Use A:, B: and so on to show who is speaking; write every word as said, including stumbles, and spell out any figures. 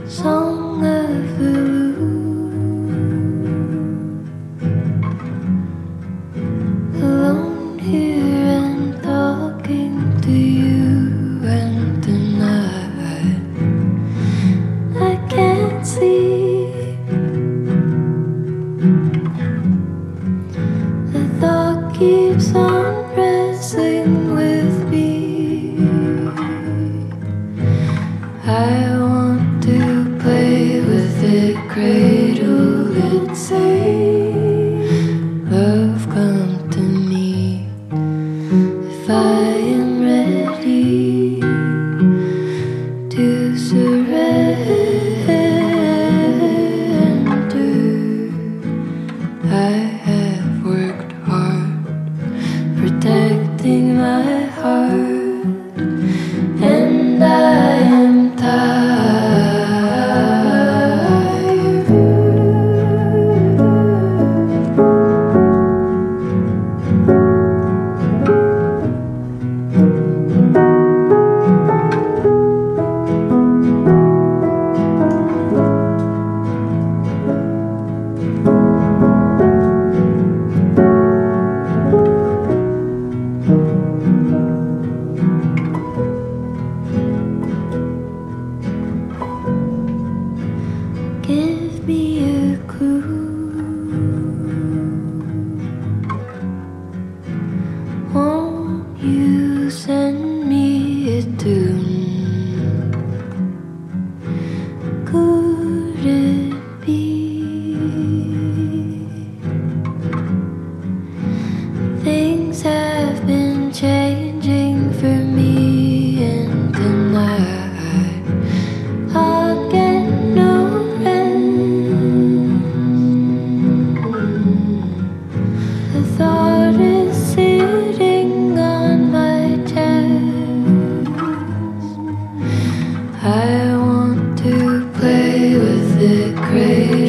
A: song of the alone here and talking to you, and tonight I can't sleep. The thought keeps on wrestling with me. I want to play with it, cradle it, say, love, come to me if I am ready to surrender. I have worked hard protecting my heart, and I am tired. Give me a clue. Won't you send me a tune? Could it be things have been changing for me, and tonight I'll get no the thought is sitting on my chest. I want to play with it, crazy.